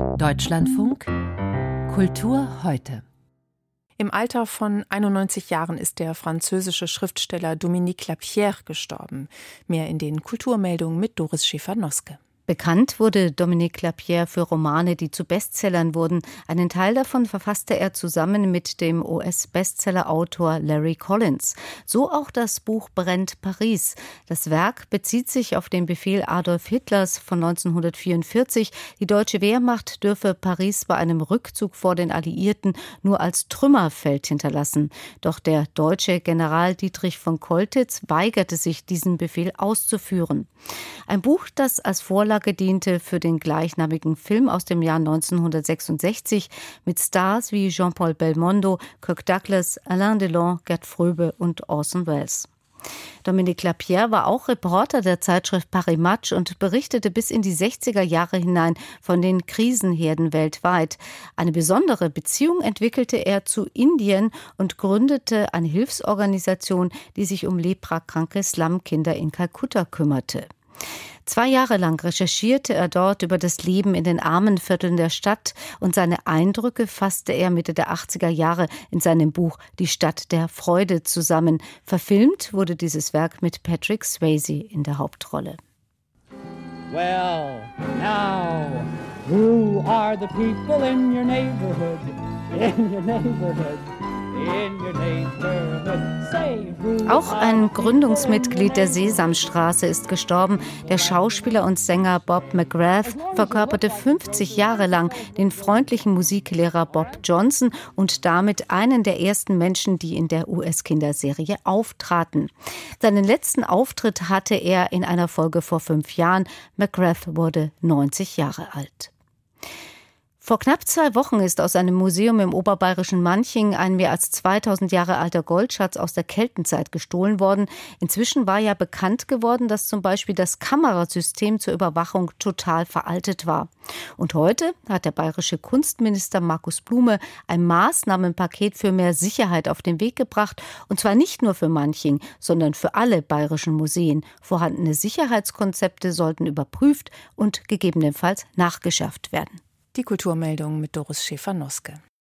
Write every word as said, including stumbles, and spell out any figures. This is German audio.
Deutschlandfunk Kultur heute. Im Alter von einundneunzig Jahren ist der französische Schriftsteller Dominique Lapierre gestorben. Mehr in den Kulturmeldungen mit Doris Schäfer-Noske. Bekannt wurde Dominique Lapierre für Romane, die zu Bestsellern wurden. Einen Teil davon verfasste er zusammen mit dem U S-Bestseller-Autor Larry Collins. So auch das Buch Brennt Paris. Das Werk bezieht sich auf den Befehl Adolf Hitlers von neunzehnhundertvierundvierzig, die deutsche Wehrmacht dürfe Paris bei einem Rückzug vor den Alliierten nur als Trümmerfeld hinterlassen. Doch der deutsche General Dietrich von Coltitz weigerte sich, diesen Befehl auszuführen. Ein Buch, das als Vorlage diente für den gleichnamigen Film aus dem Jahr neunzehnhundertsechsundsechzig mit Stars wie Jean-Paul Belmondo, Kirk Douglas, Alain Delon, Gerd Fröbe und Orson Welles. Dominique Lapierre war auch Reporter der Zeitschrift Paris Match und berichtete bis in die sechziger Jahre hinein von den Krisenherden weltweit. Eine besondere Beziehung entwickelte er zu Indien und gründete eine Hilfsorganisation, die sich um leprakranke Slumkinder in Kalkutta kümmerte. Zwei Jahre lang recherchierte er dort über das Leben in den armen Vierteln der Stadt und seine Eindrücke fasste er Mitte der achtziger Jahre in seinem Buch Die Stadt der Freude zusammen. Verfilmt wurde dieses Werk mit Patrick Swayze in der Hauptrolle. Well, now, who are the people in your neighborhood, in your neighborhood? Auch ein Gründungsmitglied der Sesamstraße ist gestorben. Der Schauspieler und Sänger Bob McGrath verkörperte fünfzig Jahre lang den freundlichen Musiklehrer Bob Johnson und damit einen der ersten Menschen, die in der U S-Kinderserie auftraten. Seinen letzten Auftritt hatte er in einer Folge vor fünf Jahren. McGrath wurde neunzig Jahre alt. Vor knapp zwei Wochen ist aus einem Museum im oberbayerischen Manching ein mehr als zweitausend Jahre alter Goldschatz aus der Keltenzeit gestohlen worden. Inzwischen war ja bekannt geworden, dass zum Beispiel das Kamerasystem zur Überwachung total veraltet war. Und heute hat der bayerische Kunstminister Markus Blume ein Maßnahmenpaket für mehr Sicherheit auf den Weg gebracht. Und zwar nicht nur für Manching, sondern für alle bayerischen Museen. Vorhandene Sicherheitskonzepte sollten überprüft und gegebenenfalls nachgeschärft werden. Die Kulturmeldung mit Doris Schäfer-Noske.